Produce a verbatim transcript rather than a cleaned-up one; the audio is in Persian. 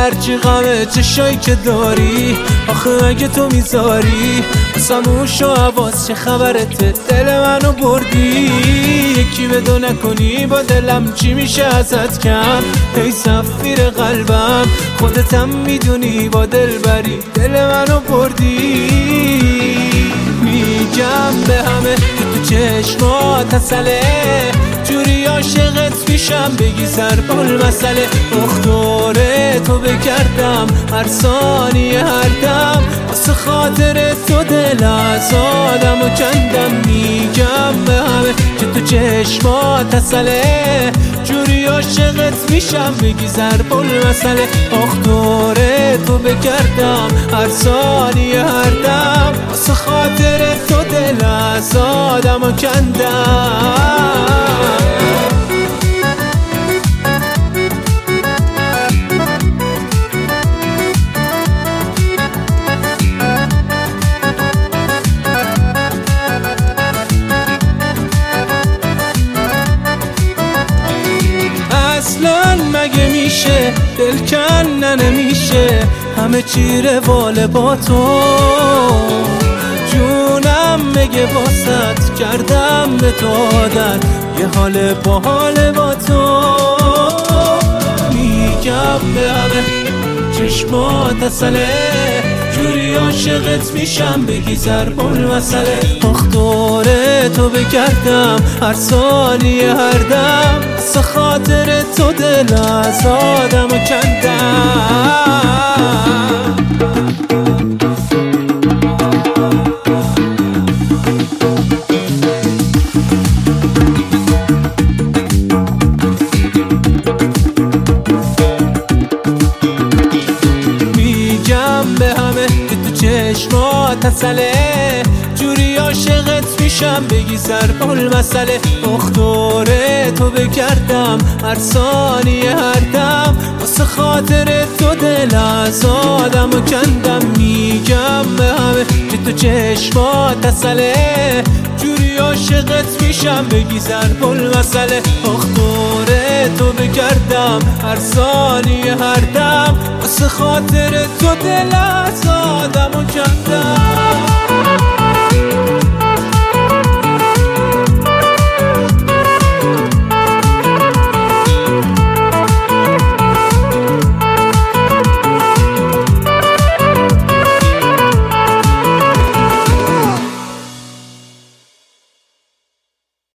هرچی غمه چشایی که داری، آخه اگه تو میذاری سموش و عواز چه خبرته؟ دل منو بردی، یکی بدو نکنی با دلم چی میشه ازت کم؟ ای سفیر قلبم خودتم میدونی با دل بری دل منو بردی. میگم به همه که تو چشمات اصله، جوری عاشقت میشم بگی سر پل مسئله. دختره تو بکردم هر ثانیه هر دم، واسه خاطر تو دل از آدم و کندم. میگم به همه که تو چشمات اصله، جوری عاشقت میشم بگی سر پل مسئله. دختره تو بکردم هر ثانیه هر دم، واسه خاطر تو دل از آدم و کندم. اصلا مگه میشه دل کنن نمیشه، همه چی رواله با تو جونم مگه واسط کردم به تو عادت، یه حال با حال با تو. میگم به همه چشمات اصله، جوری عاشقت میشم بگی سر پل مسئله. دختره تو بکردم هر ثانیه هر دم، واسه خاطر تو دل از آدم و کندم. به همه که تو چشمات اصله، جوری عاشقت میشم بگی سر پل مسئله. دختره تو بکردم هر ثانیه هر دم، واسه خاطر تو دل از آدم و کندم. میگم به همه که تو چشمات اصله، جوری عاشقت میشم بگی سر پل مسئله. دختره تو بکردم هر ثانیه هر دم، واسه خاطر تو دل از آدم و کندم.